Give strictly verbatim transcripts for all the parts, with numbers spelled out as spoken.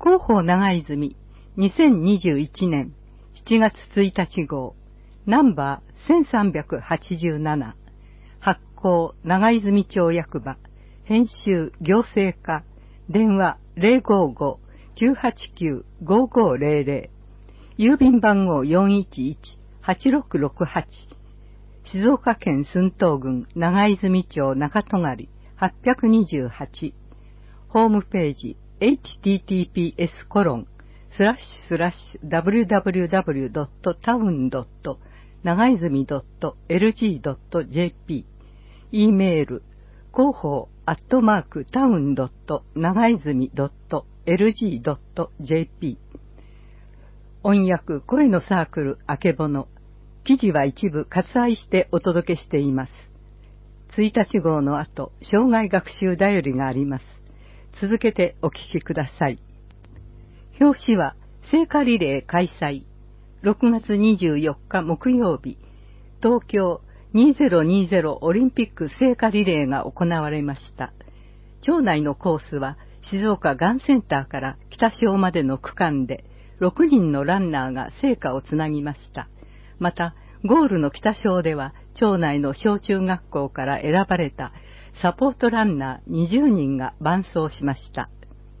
広報長泉にせんにじゅういちねんしちがつついたち号ナンバーせんさんびゃくはちじゅうなな発行長泉町役場編集行政課電話 ゼロごーごーきゅうはちきゅうごーごーゼロゼロ 郵便番号 よんいちいちはちろくろくはち静岡県駿東郡長泉町中戸狩はっぴゃくにじゅうはちホームページ エイチティーティーピーエスコロンスラッシュスラッシュダブリューダブリューダブリュードットタウンドット長泉ドットエルジードットジェーピー E メール広報アットマークタウンドット長泉ドットエルジードットジェーピー 音訳声のサークルあけぼの記事は一部割愛してお届けしています。ついたち号の後、障害学習だよりがあります。続けてお聞きください。表紙は聖火リレー開催。ろくがつにじゅうよっか木曜日、東京にせんにじゅうオリンピック聖火リレーが行われました。町内のコースは静岡がんセンターから北小までの区間でろくにんのランナーが聖火をつなぎました。また、ゴールの北小では、町内の小中学校から選ばれたサポートランナーにじゅうにんが伴走しました。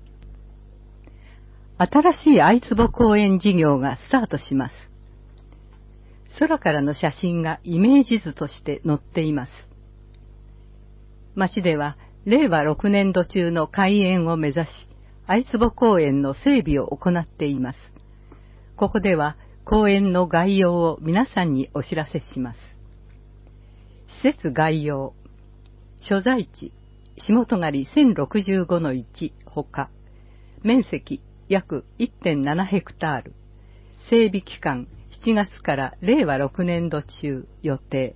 新しい愛坪公園事業がスタートします。空からの写真がイメージ図として載っています。町では、れいわろくねんど中の開園を目指し、愛坪公園の整備を行っています。ここでは、公園の概要を皆さんにお知らせします。施設概要。所在地、下戸狩 せんろくじゅうごのいち ほか。面積、約 いってんなな ヘクタール。整備期間、しちがつかられいわろくねんど中予定。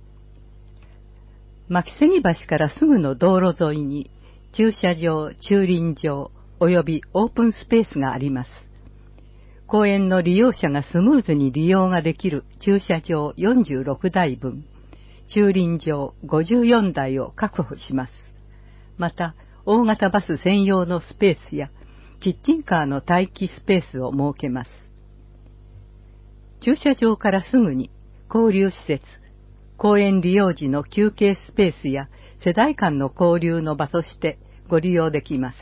牧瀬橋からすぐの道路沿いに、駐車場、駐輪場、およびオープンスペースがあります。公園の利用者がスムーズに利用ができる駐車場よんじゅうろくだいぶん、駐輪場ごじゅうよんだいを確保します。また、大型バス専用のスペースや、キッチンカーの待機スペースを設けます。駐車場からすぐに、交流施設、公園利用時の休憩スペースや世代間の交流の場としてご利用できます。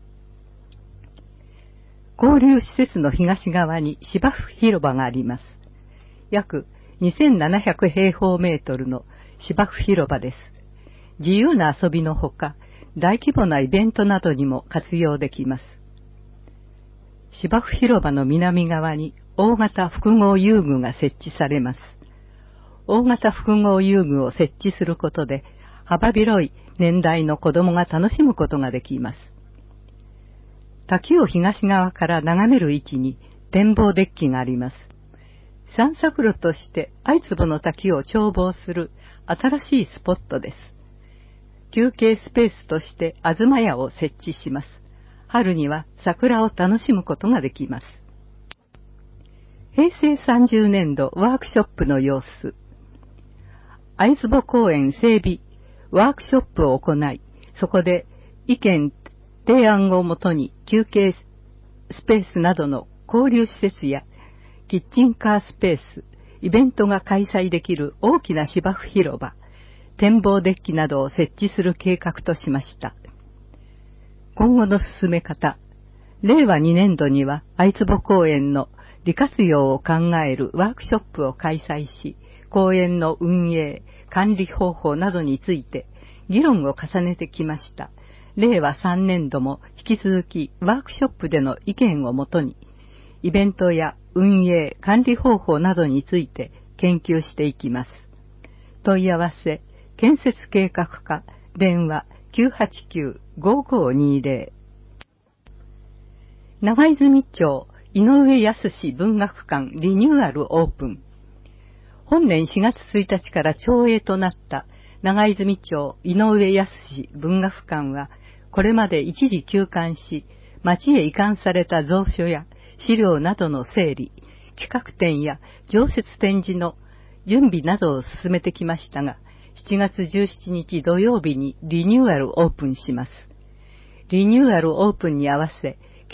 交流施設の東側に芝生広場があります。約にせんななひゃくへいほうメートルの芝生広場です。自由な遊びのほか、大規模なイベントなどにも活用できます。芝生広場の南側に大型複合遊具が設置されます。大型複合遊具を設置することで、幅広い年代の子供が楽しむことができます。滝を東側から眺める位置に展望デッキがあります。散策路として愛坪の滝を眺望する新しいスポットです。休憩スペースとして東屋を設置します。春には桜を楽しむことができます。へいせいさんじゅうねんどワークショップの様子。愛坪公園整備ワークショップを行い、そこで意見提案をもとに休憩スペースなどの交流施設やキッチンカースペース、イベントが開催できる大きな芝生広場、展望デッキなどを設置する計画としました。今後の進め方、れいわにねんどには愛坪公園の利活用を考えるワークショップを開催し、公園の運営、管理方法などについて議論を重ねてきました。れいわさんねんども引き続きワークショップでの意見をもとに、イベントや運営、管理方法などについて研究していきます。問い合わせ、建設計画課、電話 きゅうはちきゅうごごにぜろ。長泉町井上康文学館リニューアルオープン。本年しがつついたちから町営となった長泉町井上康文学館は、これまで一時休館し、町へ移管された蔵書や資料などの整理、企画展や常設展示の準備などを進めてきましたが、しちがつじゅうしちにち土曜日にリニューアルオープンします。リニューアルオープンに合わせ、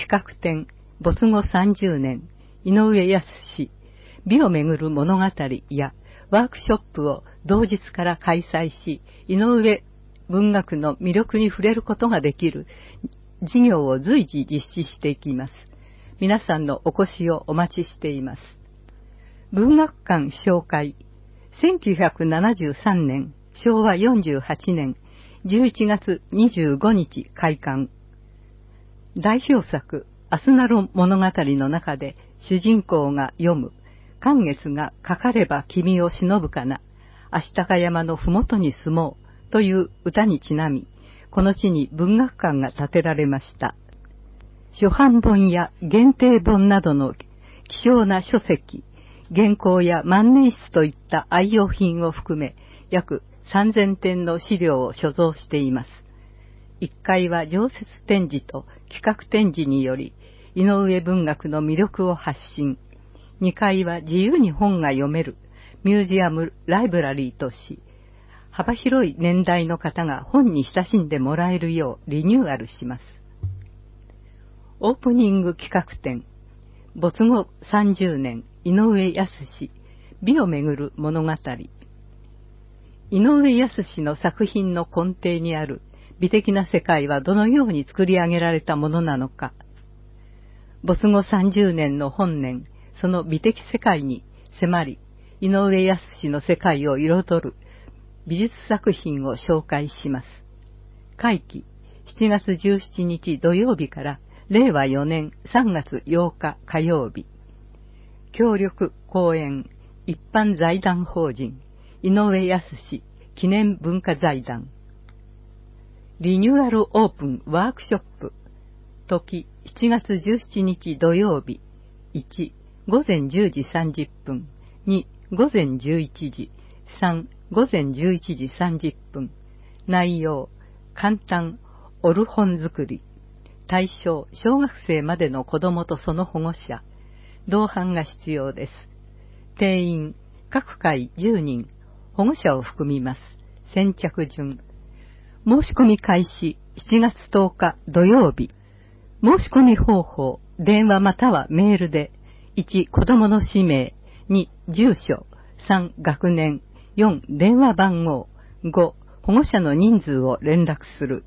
企画展、没後さんじゅうねん、井上康美をめぐる物語やワークショップを同日から開催し、井上文学の魅力に触れることができる事業を随時実施していきます。皆さんのお越しをお待ちしています。文学館紹介、せんきゅうひゃくななじゅうさんねん、しょうわよんじゅうはちねんじゅういちがつにじゅうごにち開館。代表作、アスナロ物語の中で主人公が読む、寒月がかかれば君を忍ぶかな、足高山のふもとに住もうという歌にちなみ、この地に文学館が建てられました。初版本や限定本などの希少な書籍、原稿や万年筆といった愛用品を含め、約さんぜんてんの資料を所蔵しています。いっかいは常設展示と企画展示により、井上文学の魅力を発信。にかいは自由に本が読めるミュージアムライブラリーとし、幅広い年代の方が本に親しんでもらえるようリニューアルします。オープニング企画展、没後さんじゅうねん、井上康美をめぐる物語。井上康の作品の根底にある美的な世界はどのように作り上げられたものなのか。没後さんじゅうねんの本年、その美的世界に迫り、井上康の世界を彩る美術作品を紹介します。会期、しちがつじゅうしちにち土曜日かられいわよねんさんがつようか火曜日。協力講演、一般財団法人、井上康記念文化財団。リニューアルオープンワークショップ。時、しちがつじゅうしちにち土曜日。いち、ごぜんじゅうじさんじゅっぷん。に、ごぜんじゅういちじ。さん、ごぜんじゅういちじさんじゅっぷん。内容、簡単、オル本作り。対象、小学生までの子供とその保護者。同伴が必要です。定員、各回じゅうにん、保護者を含みます。先着順。申し込み開始、しちがつとおか土曜日。申し込み方法、電話またはメールで、いち、子供の氏名、に、住所、さん、学年、よん、電話番号、ご、保護者の人数を連絡する。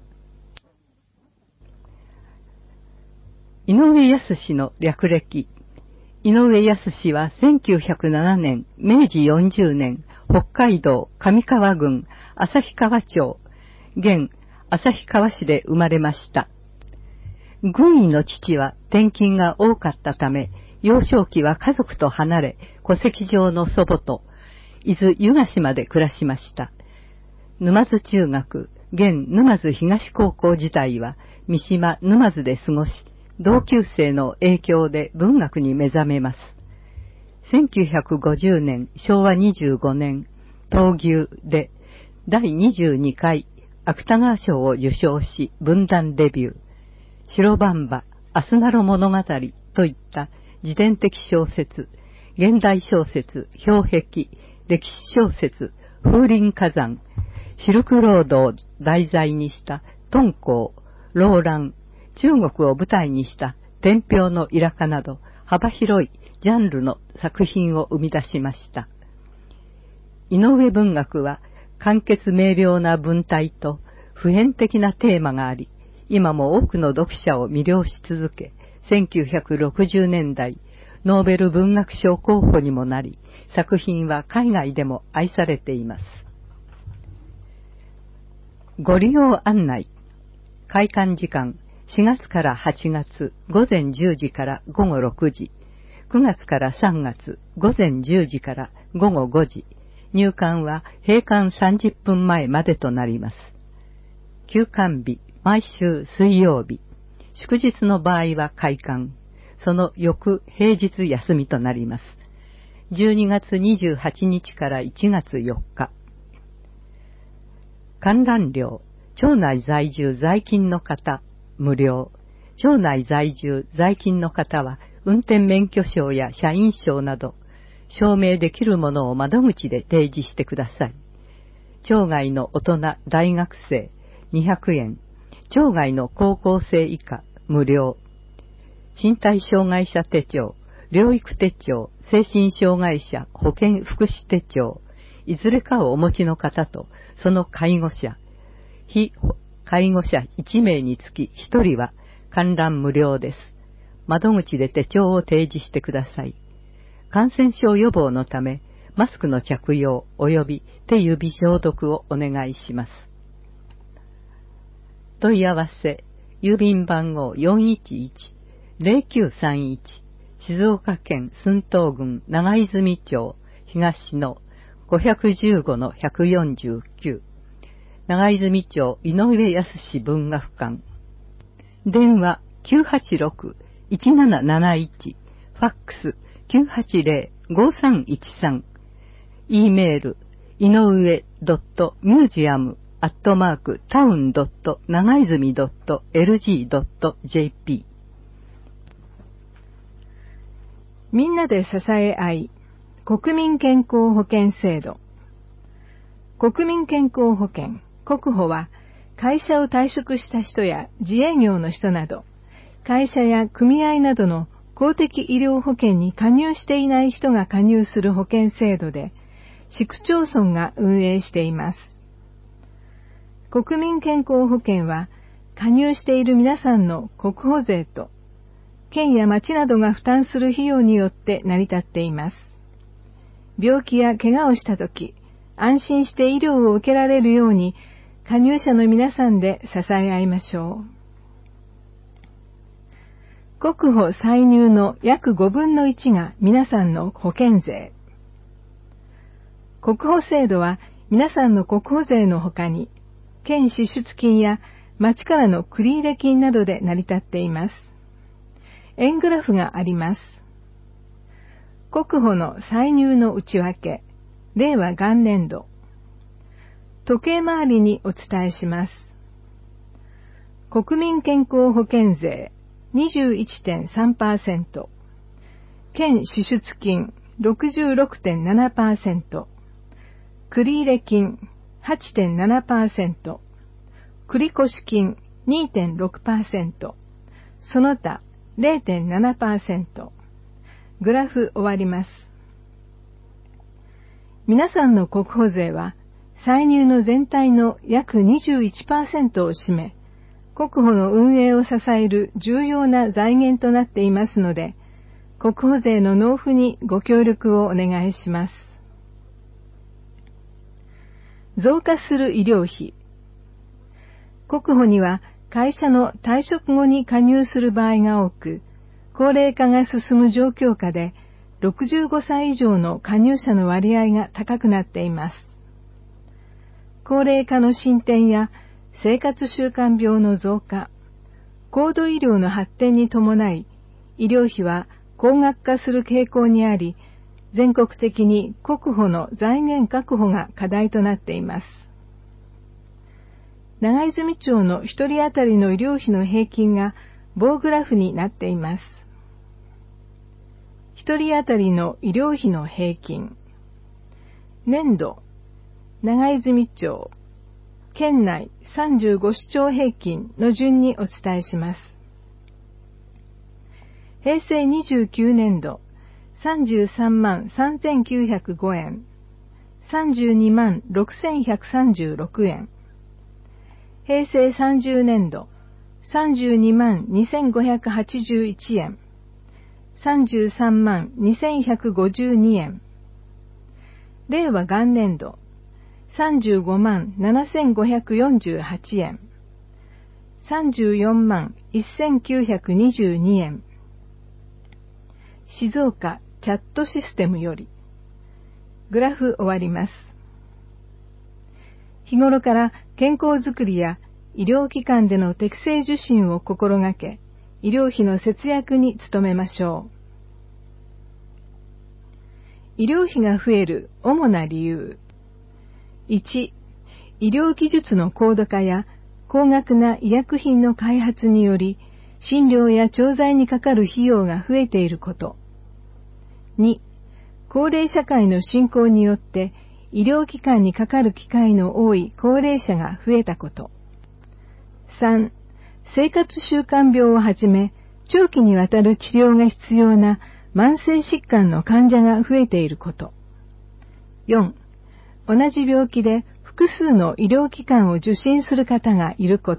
井上康の略歴。井上康はせんきゅうひゃくななねん、めいじよんじゅうねん、北海道上川郡旭川町、現旭川市で生まれました。軍医の父は転勤が多かったため、幼少期は家族と離れ、戸籍上の祖母と、伊豆湯ヶ島で暮らしました。沼津中学、現沼津東高校時代は、三島沼津で過ごし、同級生の影響で文学に目覚めます。せんきゅうひゃくごじゅうねん、しょうわにじゅうごねん、闘牛でだいにじゅうにかい芥川賞を受賞し、文壇デビュー。白番馬、アスナロ物語といった自伝的小説、現代小説、氷壁、歴史小説、風林火山、シルクロードを題材にした敦煌、ローラン、中国を舞台にした天平のイラカなど幅広いジャンルの作品を生み出しました。井上文学は簡潔明瞭な文体と普遍的なテーマがあり、今も多くの読者を魅了し続け、せんきゅうひゃくろくじゅうねんだいノーベル文学賞候補にもなり、作品は海外でも愛されています。ご利用案内。開館時間、しがつからはちがつごぜんじゅうじからごごろくじ、くがつからさんがつごぜんじゅうじからごごごじ、入館は閉館さんじゅっぷんまえまでとなります。休館日、毎週水曜日、祝日の場合は開館、その翌平日休みとなります。じゅうにがつにじゅうはちにちからいちがつよっか。観覧料、町内在住在勤の方、無料。町内在住在勤の方は、運転免許証や社員証など、証明できるものを窓口で提示してください。町外の大人、大学生、にひゃくえん。町外の高校生以下、無料。 身体障害者手帳、療育手帳、精神障害者保健福祉手帳、いずれかをお持ちの方と、その介護者、非介護者いちめいにつきひとりは観覧無料です。窓口で手帳を提示してください。感染症予防のため、マスクの着用及び手指消毒をお願いします。問い合わせ、郵便番号 よんいちいちーぜろきゅうさんいち 静岡県駿東郡長泉町東の ごいいちごのひゃくよんじゅうきゅう、長泉町井上康文学館。電話 きゅうはちろく いちなななないち、ファックス きゅうはちぜろ ごさんいちさん、E メール、井上 .museum アットマークタウン長泉 エルジー ジェーピー。 みんなで支え合い、国民健康保険制度。国民健康保険、国保は、会社を退職した人や自営業の人など、会社や組合などの公的医療保険に加入していない人が加入する保険制度で、市区町村が運営しています。国民健康保険は、加入している皆さんの国保税と、県や町などが負担する費用によって成り立っています。病気や怪我をしたとき、安心して医療を受けられるように、加入者の皆さんで支え合いましょう。国保歳入の約ごぶんのいちが皆さんの保険税。国保制度は皆さんの国保税の他に、県支出金や町からの繰入金などで成り立っています。円グラフがあります。国保の歳入の内訳、令和元年度。時計回りにお伝えします。国民健康保険税 にじゅういってんさんパーセント、県支出金 ろくじゅうろくてんななパーセント、繰入金 はちてんななパーセント、繰越金 にてんろくパーセント、その他 れいてんななパーセント。グラフ終わります。皆さんの国保税は、歳入の全体の約 にじゅういちパーセントを占め、国保の運営を支える重要な財源となっていますので、国保税の納付にご協力をお願いします。増加する医療費。国保には会社の退職後に加入する場合が多く、高齢化が進む状況下で、ろくじゅうごさい以上の加入者の割合が高くなっています。高齢化の進展や生活習慣病の増加、高度医療の発展に伴い、医療費は高額化する傾向にあり、全国的に国保の財源確保が課題となっています。長泉町の一人当たりの医療費の平均が棒グラフになっています。一人当たりの医療費の平均。年度、長泉町、県内さんじゅうご市町平均の順にお伝えします。平成にじゅうきゅうねん度、さんじゅうさんまんさんぜんきゅうひゃくごえん、さんじゅうにまんろくせんひゃくさんじゅうろくえん。平成さんじゅうねん度、さんじゅうにまんにせんごひゃくはちじゅういちえん、さんじゅうさんまんにせんひゃくごじゅうにえん。令和元年度、さんじゅうごまんななせんごひゃくよんじゅうはちえん、さんじゅうよんまんせんきゅうひゃくにじゅうにえん。静岡チャットシステムより。グラフ終わります。日頃から健康づくりや医療機関での適正受診を心がけ、医療費の節約に努めましょう。医療費が増える主な理由。いち、医療技術の高度化や高額な医薬品の開発により、診療や調剤にかかる費用が増えていること。に、高齢社会の進行によって医療機関にかかる機会の多い高齢者が増えたこと。さん、生活習慣病をはじめ、 長期にわたる治療が必要な慢性疾患の患者が増えていること。よん、同じ病気で複数の医療機関を受診する方がいること。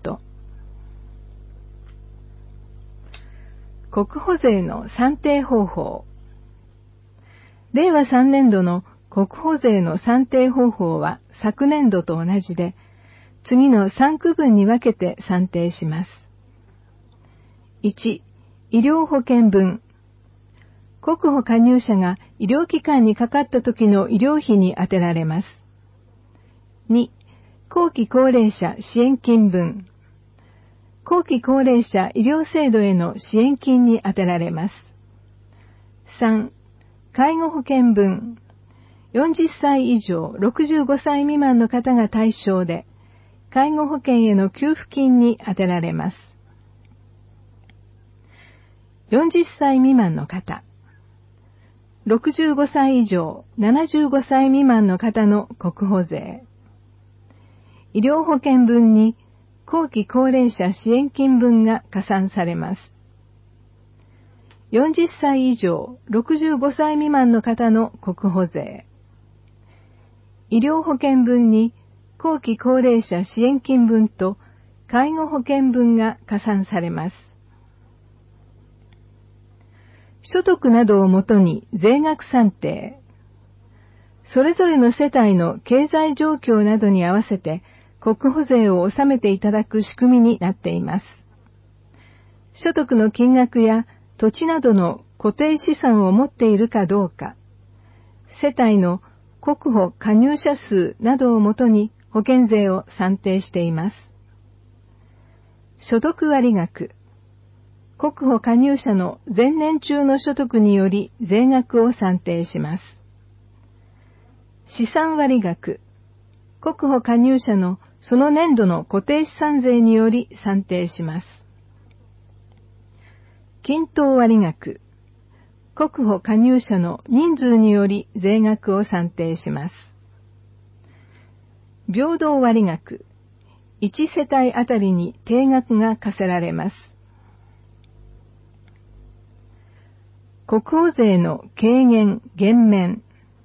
国保税の算定方法。れいわさんねんどの国保税の算定方法は昨年度と同じで、次のさんくぶんに分けて算定します。いち、医療保険分。国保加入者が医療機関にかかった時の医療費に充てられます。に、後期高齢者支援金分。後期高齢者医療制度への支援金に充てられます。さん、介護保険分。よんじゅっさい以上ろくじゅうごさい未満の方が対象で、介護保険への給付金に充てられます。よんじゅっさい未満の方。ろくじゅうごさい以上ななじゅうごさい未満の方の国保税。医療保険分に後期高齢者支援金分が加算されます。よんじゅっさい以上ろくじゅうごさい未満の方の国保税。医療保険分に後期高齢者支援金分と介護保険分が加算されます。所得などをもとに税額算定。それぞれの世帯の経済状況などに合わせて国保税を納めていただく仕組みになっています。所得の金額や土地などの固定資産を持っているかどうか、世帯の国保加入者数などをもとに保険税を算定しています。所得割額。国保加入者の前年中の所得により税額を算定します。資産割額。国保加入者のその年度の固定資産税により算定します。均等割額。国保加入者の人数により税額を算定します。平等割額。いち世帯あたりに定額が課せられます。国保税の軽減減免。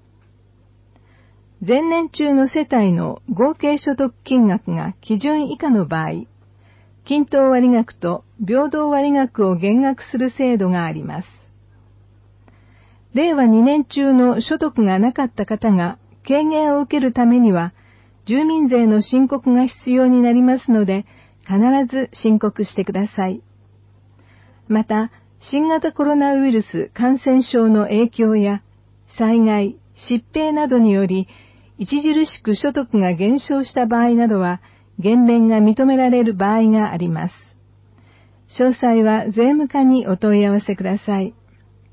前年中の世帯の合計所得金額が基準以下の場合、均等割額と平等割額を減額する制度があります。れいわにねん中の所得がなかった方が軽減を受けるためには、住民税の申告が必要になりますので、必ず申告してください。また、新型コロナウイルス感染症の影響や災害、疾病などにより著しく所得が減少した場合などは減免が認められる場合があります。詳細は税務課にお問い合わせください。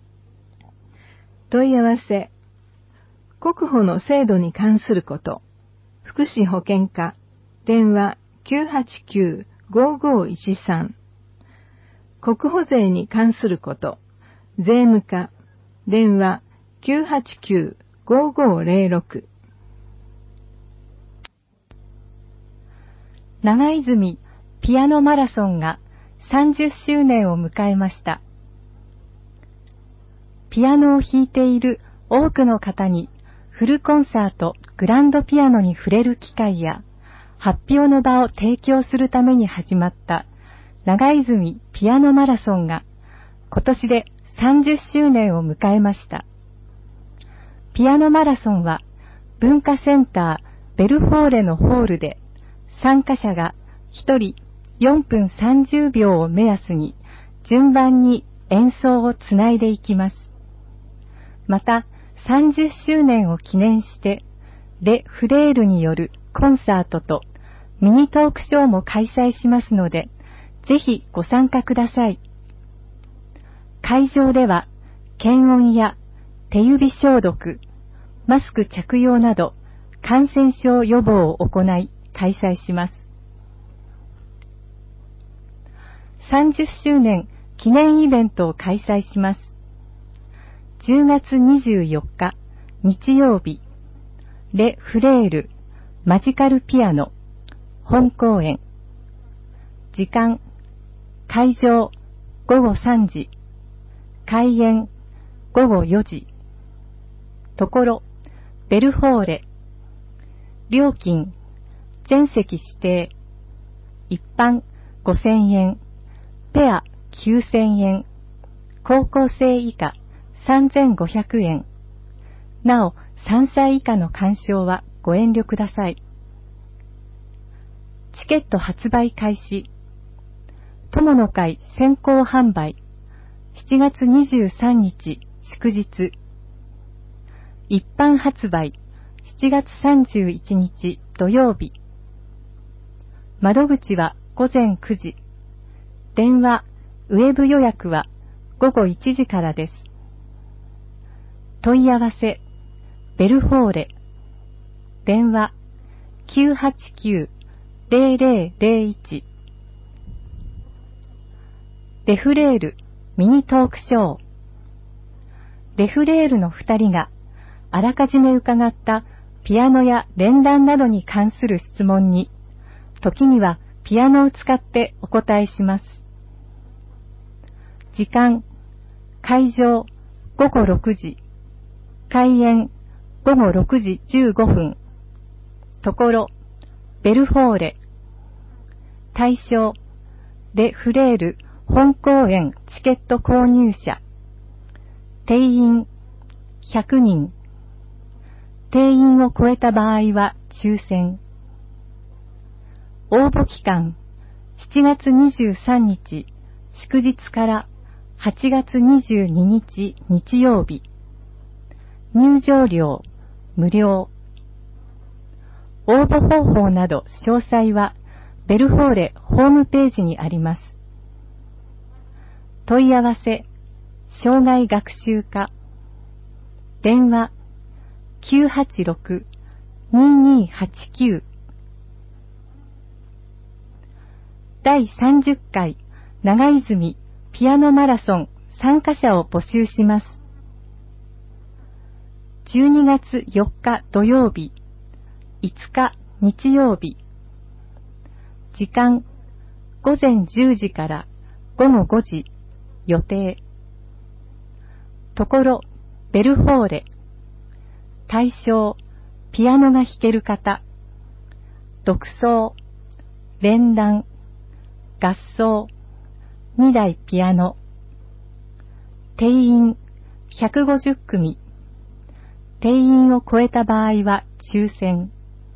問い合わせ。国保の制度に関すること。福祉保健課。電話 きゅうはちきゅう ごごいちさん。国保税に関すること。税務課。電話 きゅうはちきゅう ごごぜろろく。 長泉ピアノマラソンがさんじゅっしゅうねんを迎えました。ピアノを弾いている多くの方にフルコンサート、グランドピアノに触れる機会や発表の場を提供するために始まった長泉ピアノマラソンが今年でさんじゅっしゅうねんを迎えました。ピアノマラソンは文化センターベルフォーレのホールで参加者がひとりよんぷんさんじゅうびょうを目安に順番に演奏をつないでいきます。またさんじゅっしゅうねんを記念してレ・フレールによるコンサートとミニトークショーも開催しますので、ぜひご参加ください。会場では検温や手指消毒、マスク着用など感染症予防を行い開催します。さんじゅっしゅうねん記念イベントを開催します。じゅうがつにじゅうよっか日曜日、レ・フレールマジカルピアノ本公演。時間、会場ごごさんじ、開演ごごよじ。ところ、ベルフォーレ。料金、全席指定。一般ごせんえん、ペアきゅうせんえん、高校生以下さんぜんごひゃくえん。なお、さんさい以下の鑑賞はご遠慮ください。チケット発売開始。友の会先行販売。しちがつにじゅうさんにち祝日。一般発売しちがつさんじゅういちにち土曜日。窓口はごぜんくじ。電話、ウェブ予約はごごいちじからです。問い合わせ、ベルフォーレ。電話、きゅうはちきゅう ゼロゼロゼロいち。レフレールミニトークショー。レフレールのふたりがあらかじめ伺ったピアノや連弾などに関する質問に、時にはピアノを使ってお答えします。時間、会場ごごろくじ、開演ごごろくじじゅうごふん。ところ、ベルフォーレ。対象、レフレール本公演チケット購入者。定員ひゃくにん。定員を超えた場合は抽選。応募期間しちがつにじゅうさんにち祝日からはちがつにじゅうににち日曜日。入場料無料。応募方法など詳細はベルフォーレホームページにあります。問い合わせ、障害学習課。電話きゅうはちろく にーにーはちきゅう。だいさんじゅっかい長泉ピアノマラソン参加者を募集します。じゅうにがつよっか土曜日、いつか日曜日。時間ごぜんじゅうじからごごごじ予定。ところ、ベルフォーレ。対象、ピアノが弾ける方。独奏、連弾、合奏、にだいピアノ。定員ひゃくごじゅっくみ。定員を超えた場合は抽選。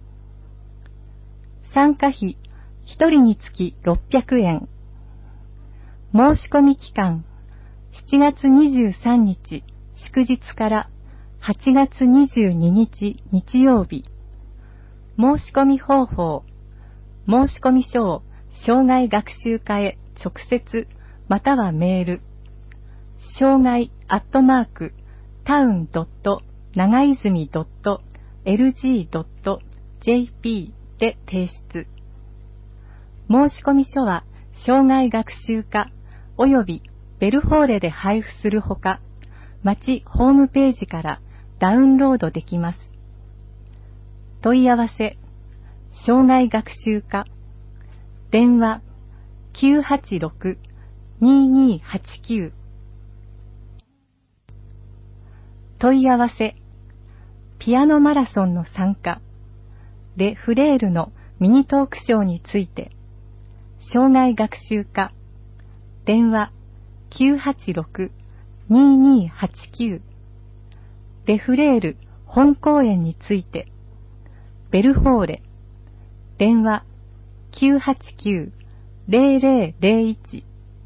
参加費ひとりにつきろっぴゃくえん。申し込み期間しちがつにじゅうさんにち祝日からはちがつにじゅうににち日曜日。申し込み方法、申し込み書を障害学習課へ直接またはメール、障害アットマークタウンドット長泉ドットエルジードットジェーピー で提出。申し込み書は障害学習課およびベルフォーレで配布するほか、町ホームページからダウンロードできます。問い合わせ、障害学習課。電話きゅうはちろく にーにーはちきゅう。問い合わせ、ピアノマラソンの参加、レフレールのミニトークショーについて、障害学習課。電話きゅうはちろく にーにーはちきゅう。レフレール本公演について、ベルフォーレ。電話きゅうはちきゅう ゼロゼロゼロいち。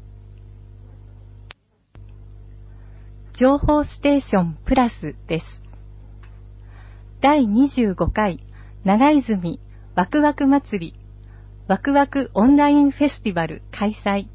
情報ステーションプラスです。だいにじゅうごかい長泉ワクワク祭りワクワクオンラインフェスティバル開催。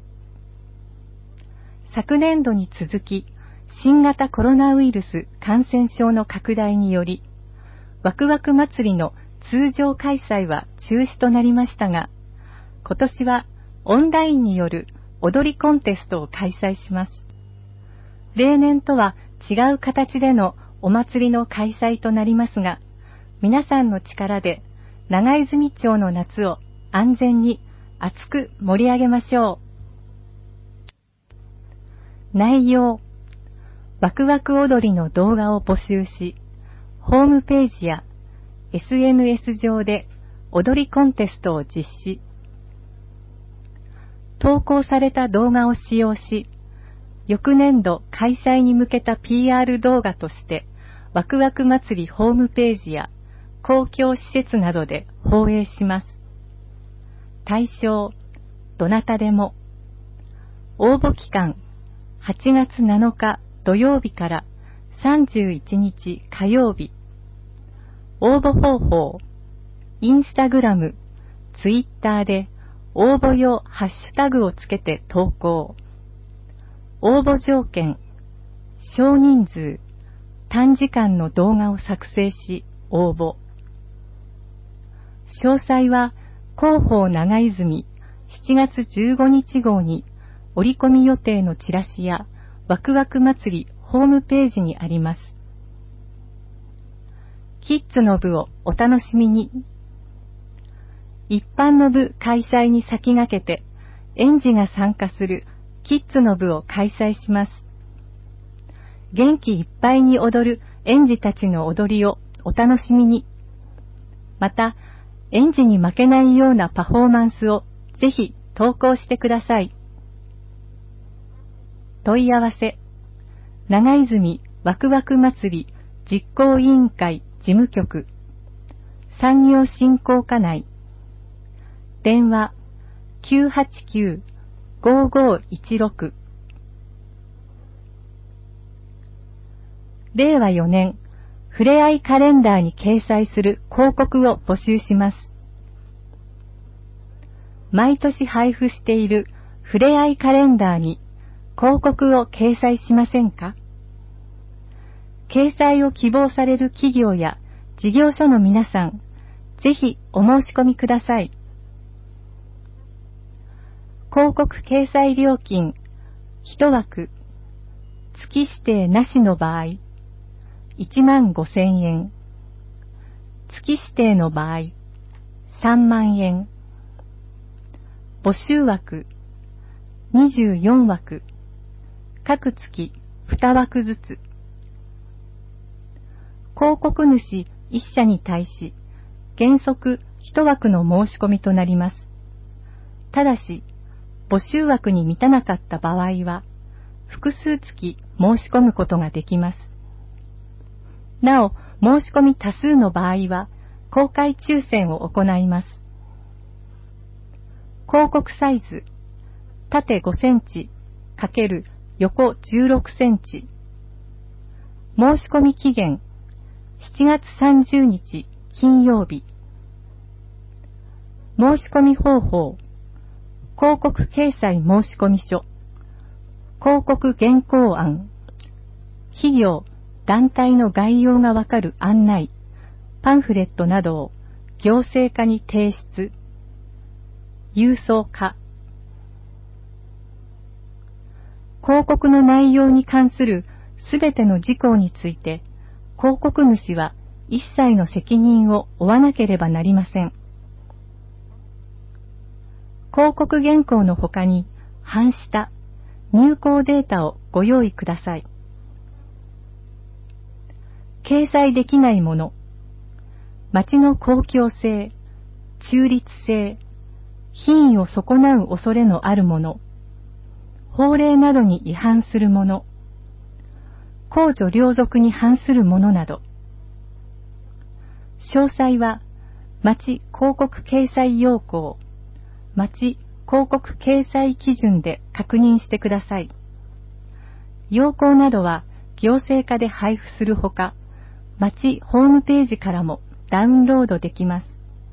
昨年度に続き、新型コロナウイルス感染症の拡大により、ワクワク祭りの通常開催は中止となりましたが、今年はオンラインによる踊りコンテストを開催します。例年とは違う形でのお祭りの開催となりますが、皆さんの力で長泉町の夏を安全に熱く盛り上げましょう。 内容、ワクワク踊りの動画を募集し、ホームページや エスエヌエス 上で踊りコンテストを実施。投稿された動画を使用し、翌年度開催に向けた ピーアール 動画として、ワクワク祭りホームページや公共施設などで放映します。対象、どなたでも。応募期間、はちがつなのか土曜日からさんじゅういちにち火曜日。応募方法、インスタグラム、ツイッターで応募用ハッシュタグをつけて投稿。応募条件、少人数、短時間の動画を作成し応募。詳細は広報長泉しちがつじゅうごにち号に折り込み予定のチラシやワクワク祭りホームページにあります。キッズの部をお楽しみに。一般の部開催に先駆けて園児が参加するキッズの部を開催します。元気いっぱいに踊る園児たちの踊りをお楽しみに。また、園児に負けないようなパフォーマンスをぜひ投稿してください。問い合わせ、長泉ワクワク祭り実行委員会事務局、産業振興課内、電話 きゅうはちきゅう ごーごーいちろく。れいわよねん、ふれあいカレンダーに掲載する広告を募集します。毎年配布しているふれあいカレンダーに広告を掲載しませんか？掲載を希望される企業や事業所の皆さん、ぜひお申し込みください。広告掲載料金、いちわく、月指定なしの場合、いちまんごせんえん、月指定の場合、さんまんえん、募集枠、にじゅうよんわく、各月にわくずつ。広告主いっしゃに対し、原則いちわくの申し込みとなります。ただし、募集枠に満たなかった場合は、複数月申し込むことができます。なお、申し込み多数の場合は、公開抽選を行います。広告サイズ、縦ごセンチ×横じゅうろくセンチ。申し込み期限、しちがつさんじゅうにち金曜日。申し込み方法、広告掲載申込書、広告原稿案、企業、団体の概要がわかる案内、パンフレットなどを行政課に提出、郵送課。広告の内容に関するすべての事項について、広告主は一切の責任を負わなければなりません。広告原稿の他に、版下、入稿データをご用意ください。掲載できないもの、町の公共性、中立性、品位を損なう恐れのあるもの、法令などに違反するもの、公序良俗に反するものなど。詳細は、町広告掲載要項、町広告掲載基準で確認してください。要項などは行政課で配布するほか、町ホームページからもダウンロードできます。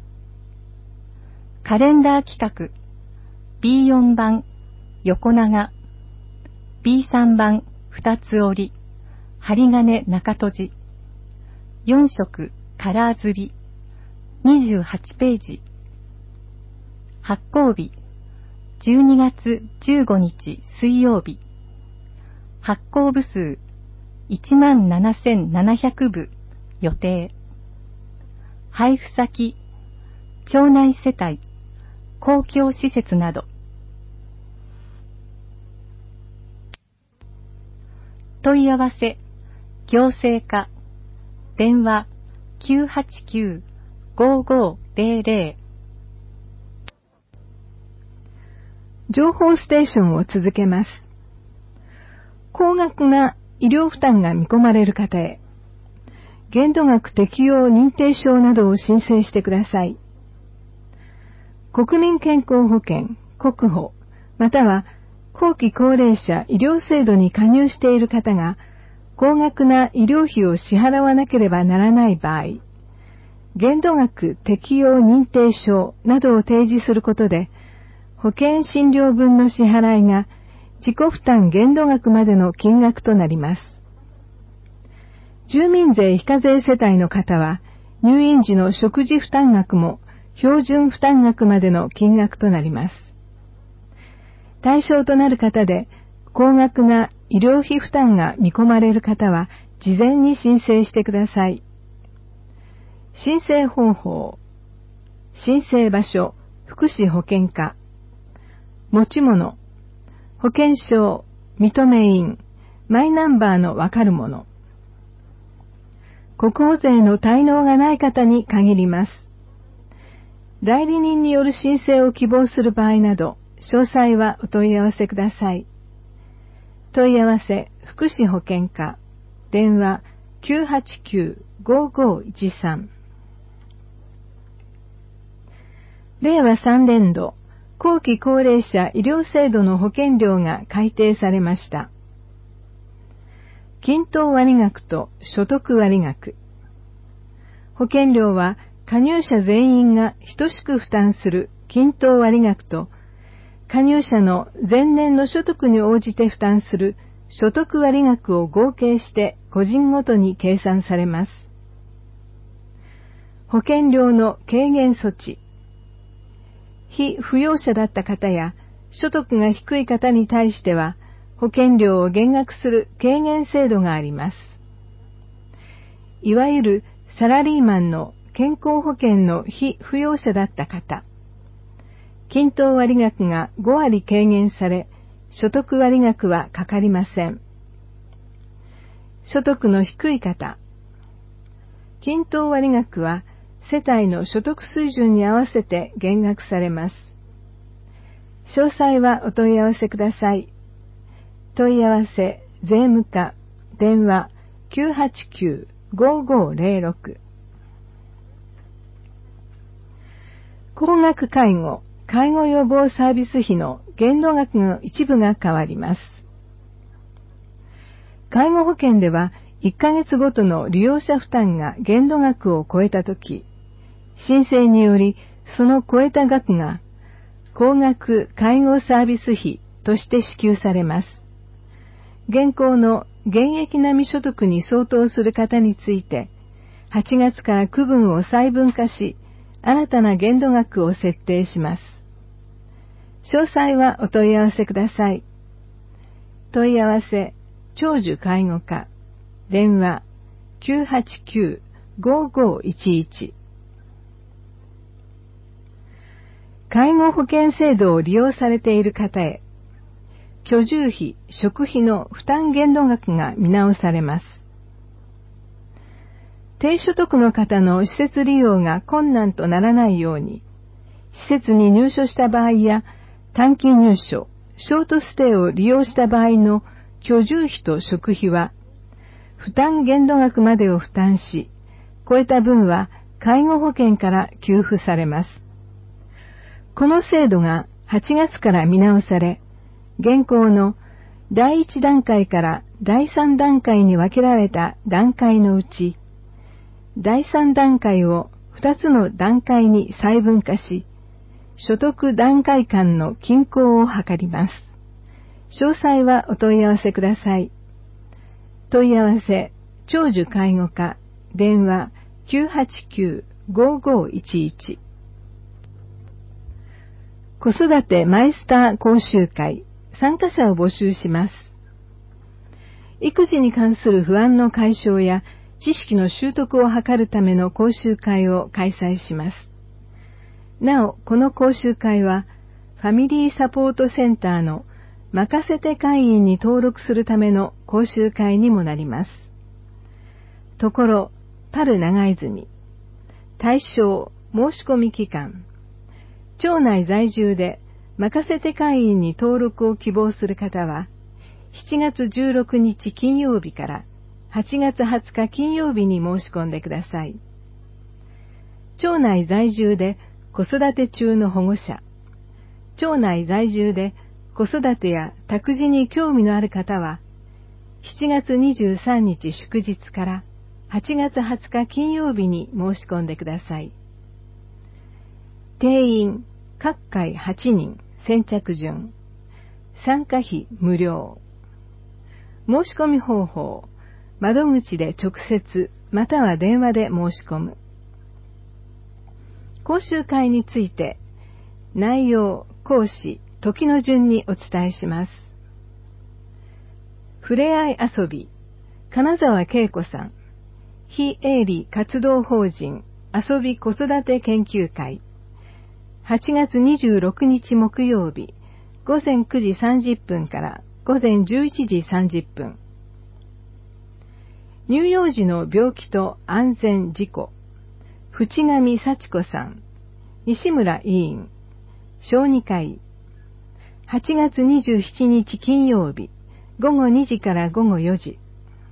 カレンダー企画 ビーよん 番横長 ビーさん 番二つ折り針金中閉じよん色カラー刷りにじゅうはちページ。発行日じゅうにがつじゅうごにち水曜日。発行部数いちまんななせんななひゃくぶ予定。配布先町内世帯公共施設など。 問い合わせ、行政課、電話 きゅうはちきゅう ごーごーぜろぜろ。 情報ステーションを続けます。高額な医療負担が見込まれる方へ、限度額適用認定証などを申請してください。国民健康保険、国保、または後期高齢者医療制度に加入している方が、高額な医療費を支払わなければならない場合、限度額適用認定証などを提示することで、保険診療分の支払いが自己負担限度額までの金額となります。住民税非課税世帯の方は、入院時の食事負担額も標準負担額までの金額となります。対象となる方で、高額な医療費負担が見込まれる方は、事前に申請してください。申請方法、申請場所、福祉保険課、持ち物、保険証、認め印、マイナンバーのわかるもの。国保税の滞納がない方に限ります。代理人による申請を希望する場合など、詳細はお問い合わせください。問い合わせ、福祉保険課、電話 きゅうはちきゅう ごーごーいちさん。れいわさんねん度、後期高齢者医療制度の保険料が改定されました。均等割額と所得割額。保険料は加入者全員が等しく負担する均等割額と、加入者の前年の所得に応じて負担する所得割額を合計して個人ごとに計算されます。保険料の軽減措置。被扶養者だった方や所得が低い方に対しては保険料を減額する軽減制度があります。いわゆるサラリーマンの健康保険の被扶養者だった方、均等割額がごわり軽減され、所得割額はかかりません。所得の低い方、均等割額は世帯の所得水準に合わせて減額されます。詳細はお問い合わせください。問い合わせ、税務課、電話 きゅうはちきゅう ごーごーぜろろく。高額介護、介護予防サービス費の限度額の一部が変わります。介護保険ではいっかげつごとの利用者負担が限度額を超えたとき、申請によりその超えた額が高額介護サービス費として支給されます。現行の現役並み所得に相当する方について、はちがつから区分を細分化し、新たな限度額を設定します。詳細はお問い合わせください。問い合わせ、長寿介護課、電話 きゅうはちきゅう ごーごーいちいち。介護保険制度を利用されている方へ、居住費・食費の負担限度額が見直されます。低所得の方の施設利用が困難とならないように、施設に入所した場合や短期入所、ショートステイを利用した場合の居住費と食費は、負担限度額までを負担し、超えた分は介護保険から給付されます。この制度がはちがつから見直され、現行のだいいち段階からだいさん段階に分けられた段階のうち、だいさん段階をふたつの段階に細分化し、所得段階間の均衡を図ります。詳細はお問い合わせください。問い合わせ、長寿介護課、電話 きゅうはちきゅう ごーごーいちいち。子育てマイスター講習会、参加者を募集します。育児に関する不安の解消や知識の習得を図るための講習会を開催します。なお、この講習会はファミリーサポートセンターの任せて会員に登録するための講習会にもなります。ところ、パル長泉。対象、申し込み期間。町内在住で任せて会員に登録を希望する方は、しちがつじゅうろくにち金曜日からはちがつはつか金曜日に申し込んでください。町内在住で子育て中の保護者、町内在住で子育てや託児に興味のある方は、しちがつにじゅうさんにち祝日からはちがつはつか金曜日に申し込んでください。定員、各回はちにん、先着順。参加費無料。申し込み方法、窓口で直接または電話で申し込む。講習会について、内容、講師、時の順にお伝えします。ふれあい遊び、金沢恵子さん、非営利活動法人遊び子育て研究会、はちがつにじゅうろくにち木曜日、ごぜんくじさんじゅっぷんからごぜんじゅういちじさんじゅっぷん。乳幼児の病気と安全事故、淵上幸子さん、西村委員、小児科医、はちがつにじゅうしちにち金曜日、ごごにじからごごよじ。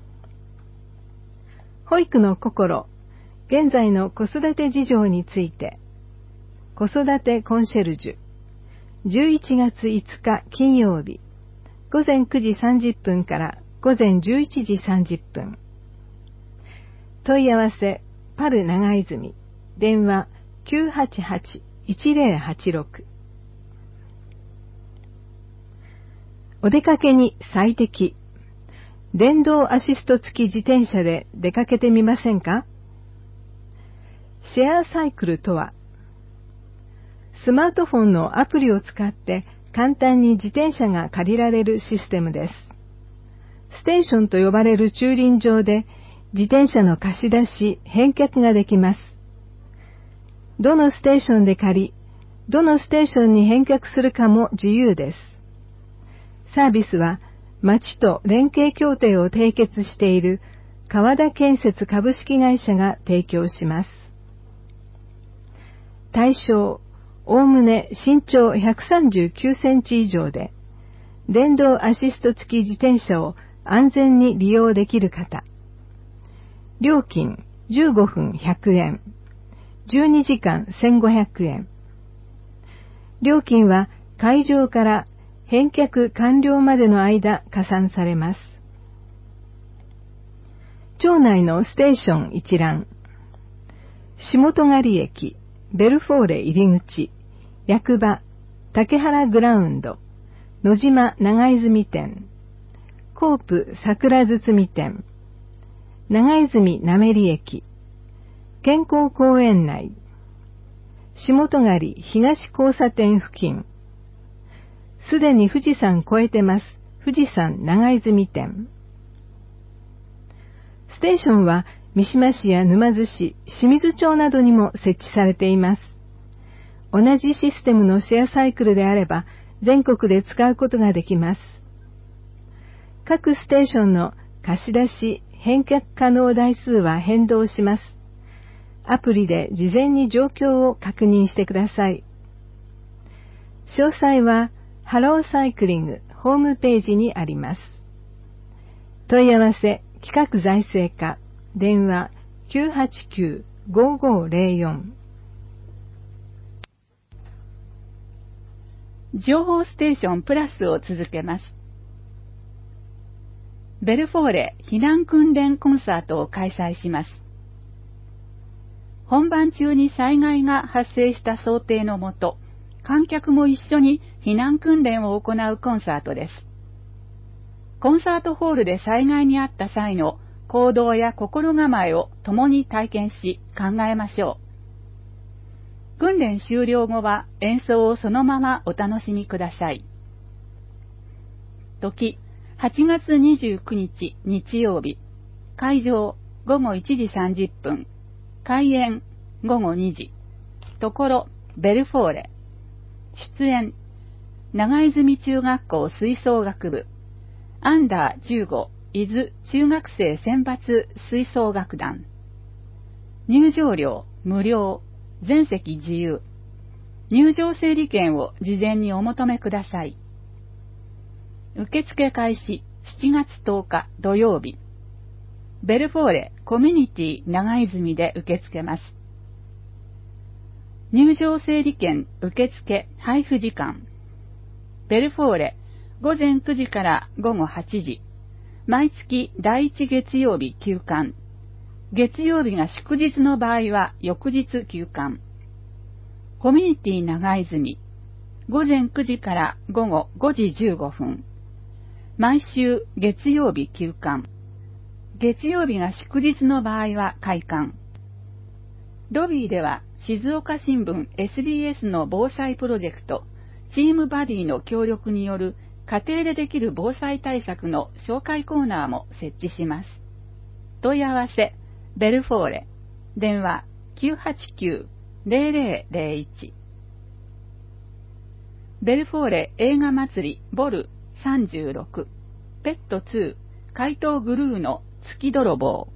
保育の心、現在の子育て事情について、子育てコンシェルジュ、じゅういちがついつか金曜日、ごぜんくじさんじゅっぷんからごぜんじゅういちじさんじゅっぷん。問い合わせ、パル長泉、電話 きゅうはちはち いちぜろはちろく。お出かけに最適。電動アシスト付き自転車で出かけてみませんか？シェアサイクルとは、スマートフォンのアプリを使って簡単に自転車が借りられるシステムです。ステーションと呼ばれる駐輪場で自転車の貸し出し、返却ができます。どのステーションで借り、どのステーションに返却するかも自由です。サービスは町と連携協定を締結している川田建設株式会社が提供します。対象、おおむね身長ひゃくさんじゅうきゅうセンチ以上で、電動アシスト付き自転車を安全に利用できる方。料金じゅうごふんひゃくえん、じゅうにじかんせんごひゃくえん。料金は会場から返却完了までの間加算されます。町内のステーション一覧。下戸狩駅、ベルフォーレ入り口、役場、竹原グラウンド、野島長泉店、コープ桜堤店、長泉なめり駅、健康公園内、下戸狩東交差点付近、すでに富士山越えてます、富士山長泉店。ステーションは三島市や沼津市、清水町などにも設置されています。同じシステムのシェアサイクルであれば、全国で使うことができます。各ステーションの貸し出し、返却可能台数は変動します。アプリで事前に状況を確認してください。詳細は、ハローサイクリングホームページにあります。問い合わせ、企画財政課、電話 きゅうはちきゅう ごごゼロよん。 情報ステーションプラスを続けます。ベルフォーレ避難訓練コンサートを開催します。本番中に災害が発生した想定のもと、観客も一緒に避難訓練を行うコンサートです。コンサートホールで災害に遭った際の行動や心構えを共に体験し考えましょう。訓練終了後は演奏をそのままお楽しみください。時、はちがつにじゅうくにち日曜日、会場ごごいちじさんじゅっぷん、開演ごごにじ、ところベルフォーレ、出演長泉中学校吹奏楽部、アンダーじゅうご伊豆中学生選抜吹奏楽団。入場料無料、全席自由。入場整理券を事前にお求めください。受付開始しちがつとおか土曜日。ベルフォーレコミュニティ長泉で受け付けます。入場整理券受付配布時間。ベルフォーレごぜんくじからごごはちじ。毎月だいいち月曜日休館。月曜日が祝日の場合は翌日休館。コミュニティ長泉。ごぜんくじからごごごじじゅうごふん。毎週月曜日休館。月曜日が祝日の場合は開館。ロビーでは静岡新聞 エスビーエス の防災プロジェクトチームバディの協力による家庭でできる防災対策の紹介コーナーも設置します。問い合わせベルフォーレ電話 きゅうはちきゅう ゼロゼロゼロいち ベルフォーレ映画祭りボルさんじゅうろくペットツー怪盗グルーの月泥棒。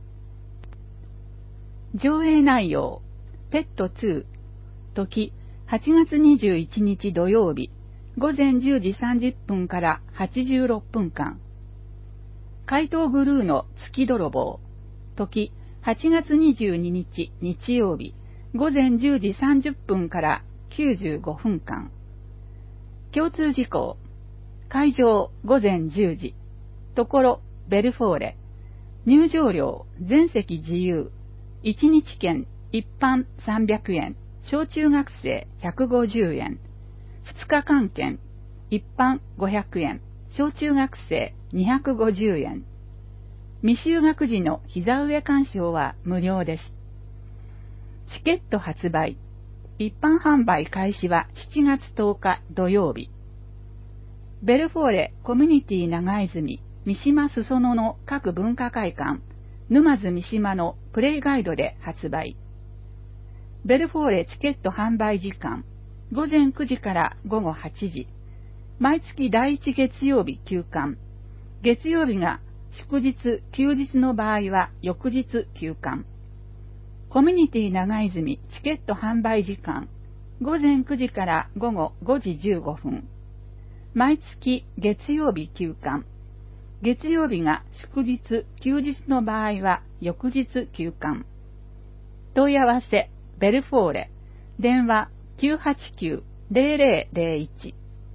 上映内容ペットツー時はちがつにじゅういちにち土曜日ごぜんじゅうじさんじゅっぷんからはちじゅうろっぷんかん。怪盗グルーの月泥棒時はちがつにじゅうににち日曜日ごぜんじゅうじさんじゅっぷんからきゅうじゅうごふんかん。共通事項会場ごぜんじゅうじところベルフォーレ入場料全席自由いちにち券一般さんびゃくえん小中学生ひゃくごじゅうえんふつかかん券一般ごひゃくえん小中学生にひゃくごじゅうえん未就学児の膝上鑑賞は無料です。チケット発売一般販売開始はしちがつとおか土曜日。ベルフォーレコミュニティ長泉三島裾野の各文化会館沼津三島のプレイガイドで発売。ベルフォーレチケット販売時間ごぜんくじからごごはちじ。毎月だいいち月曜日休館。月曜日が祝日休日の場合は翌日休館。コミュニティ長泉チケット販売時間ごぜんくじからごごごじじゅうごふん。毎月月曜日休館。月曜日が祝日休日の場合は翌日休館。問い合わせベルフォーレ電話きゅうはちきゅう ゼロゼロゼロいち。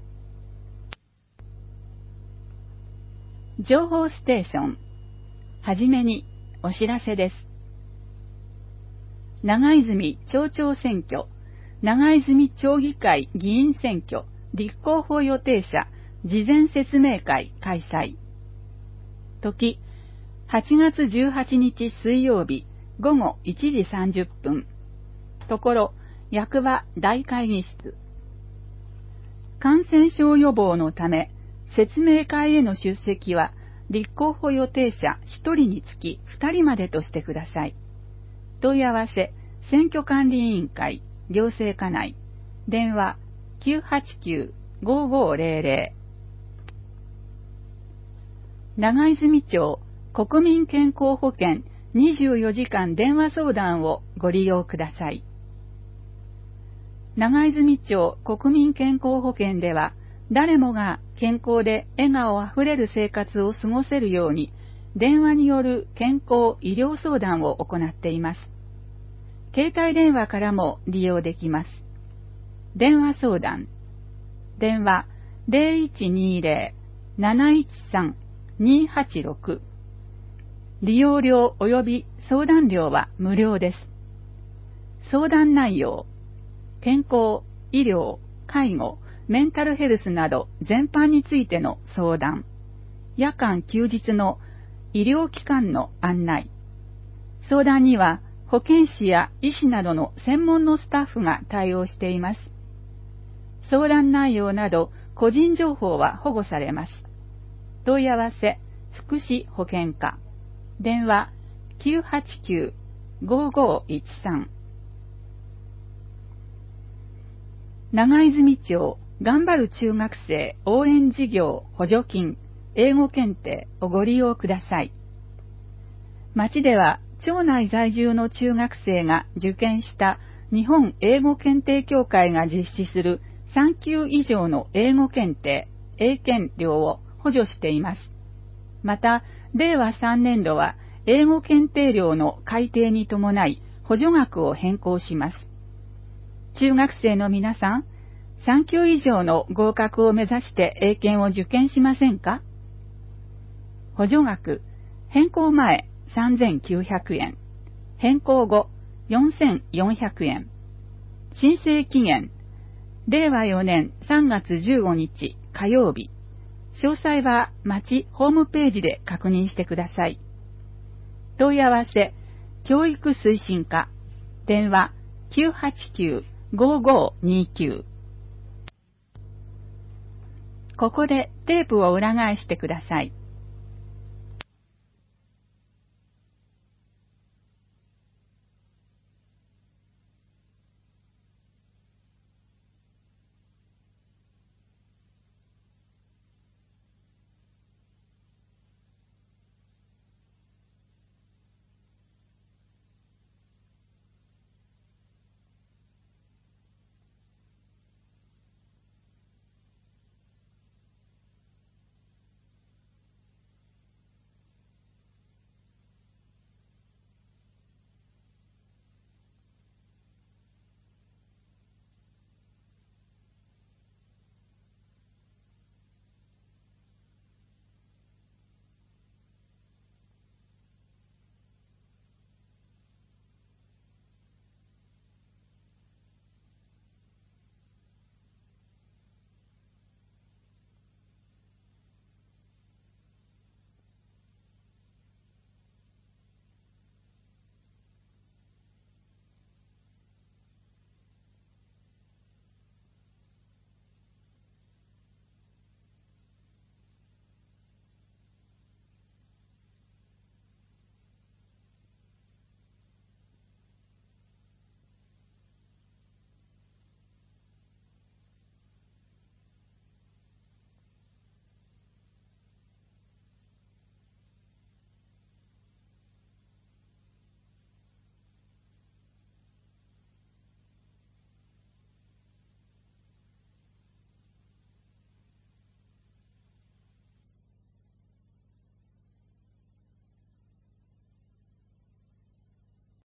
情報ステーション。はじめにお知らせです。長泉町長選挙、長泉町議会議員選挙、立候補予定者事前説明会開催。時、はちがつじゅうはちにち水曜日ごごいちじさんじゅっぷん。ところ、役場大会議室。感染症予防のため、説明会への出席は、立候補予定者ひとりにつきふたりまでとしてください。問い合わせ、選挙管理委員会、行政課内、電話きゅうはちきゅう ごごゼロゼロ。長泉町国民健康保険にじゅうよじかん電話相談をご利用ください。長泉町国民健康保険では、誰もが健康で笑顔あふれる生活を過ごせるように、電話による健康医療相談を行っています。携帯電話からも利用できます。電話相談。電話 ゼロいちにゼロ なないちさん にはちろく。利用料及び相談料は無料です。相談内容。健康、医療、介護、メンタルヘルスなど全般についての相談。夜間休日の医療機関の案内。相談には保健師や医師などの専門のスタッフが対応しています。相談内容など個人情報は保護されます。問い合わせ、福祉保健課。電話きゅうはちきゅう ごごいちさん。長泉町頑張る中学生応援事業補助金英語検定をご利用ください。町では町内在住の中学生が受験した日本英語検定協会が実施するさん級以上の英語検定、英検料を補助しています。また、れいわさんねんどは英語検定料の改定に伴い補助額を変更します。中学生の皆さん、さん級以上の合格を目指して英検を受験しませんか？補助額、変更前さんぜんきゅうひゃくえん、変更後よんせんよんひゃくえん。申請期限、れいわよねんさんがつじゅうごにち火曜日。詳細は町ホームページで確認してください。問い合わせ、教育推進課、電話 きゅうはちきゅう ごーごーにーきゅう。ここでテープを裏返してください。